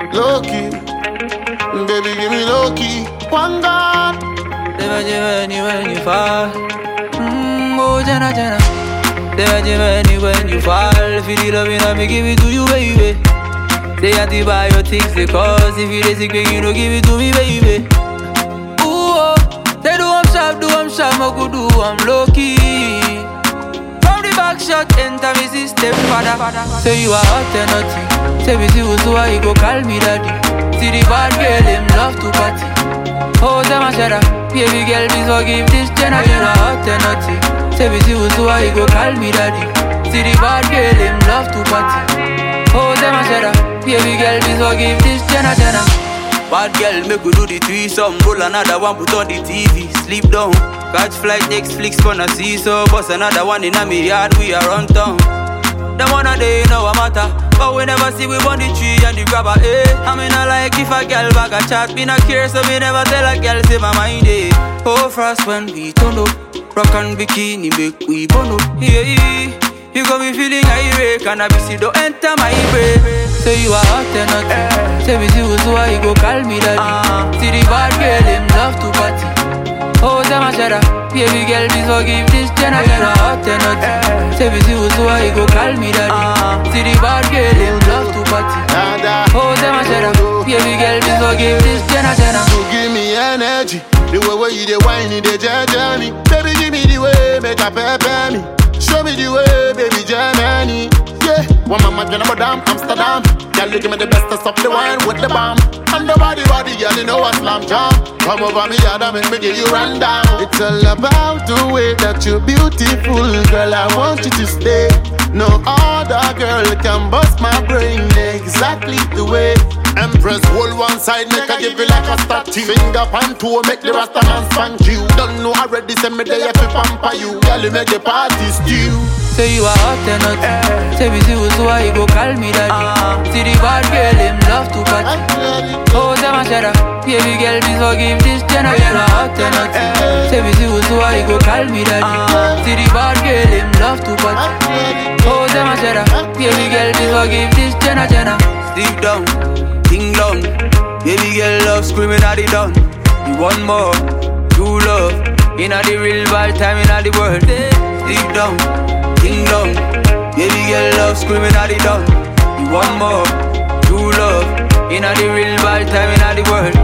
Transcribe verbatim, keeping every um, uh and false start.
low key. Baby, give me low key. One God. Never when you when you fall. Mmm, oh Jenna Jenna. Never when you when you fall. If you need loving, I me give it to you, baby. Say antibiotics, they cause if you dey sick, you no give it to me, baby. Ooh, oh. Say do I'm sharp, do I'm sharp, I could do I'm low key. From the back shot, enter me system, father. Say you are hot and nothing. Say me see who's why you go call me daddy. See the bad girl, them love to party. Oh, them a shudder. Baby girl, please forgive this generation. You are hot and nothing. Say me see who's why you go call me daddy. See the bad girl, them love to party. Oh, them a shudder. Baby girl, please forgive this Jenna Jenna. Bad girl, make we do the threesome. Roll another one, put on the T V. Sleep down, catch flight, Netflix, gonna see so. Bust another one in a me yard, we are on town. Them one a day, no a matter. But we never see we on the tree and the grabber, eh. I mean I like if a girl bag a chat. Me not care, so me never tell a girl, say my mind, eh. Oh, frost when we turn up. Rock and bikini, make we burn up, yeah, yeah. You got me feeling irate, cannabis, you don't enter my brain. Say you are hot and nothing. Say me see who's why you go call me daddy. uh, See the bad girl, them love to party. Oh, them a shudder. Baby girl, please forgive this Jenna. You are hot and nothing. Say me see who's why you go call me daddy. uh, See the bad girl, them love to party. Oh, them a shudder. Baby girl, please forgive this Jenna Jenna. You give me energy. The way where you dey whine, you dey judge me. Baby, give me the way, make a pepper me. Show me the way, baby, Germany. Yeah, one mama can about damn Amsterdam. Girl, you give me the bestest of the wine with the bomb. And the body, body, girl, you know a slam jam. Come over me, yard, and make me give you run down. It's all about the way that you're beautiful, girl. I want you to stay. No other girl can bust my brain exactly the way. Empress, hold one side, make I give you like a statue. Finger pan toe, make the rasta man spank you. Don't know already, send me there to pamper you. Girl, you make the party stew. Say you are hot and nothing. Say me see who's why you go call me daddy. uh, See the bad girl, them love to party. Oh, them a shudder. Baby girl, please forgive this Jenna. You are hot and nothing. Say me see who's why you go call me daddy. uh, See the bad girl, them love to party. Oh, them a shudder. Baby girl, please forgive this Jenna Jenna. Sleep down, ding dong. Baby girl love screaming at the dawn. You want more, true love. Inna the real bad time inna the world. Sleep down, ding dong. Baby girl love screaming at the dawn. You want more, true love. Inna the real bad time inna the world.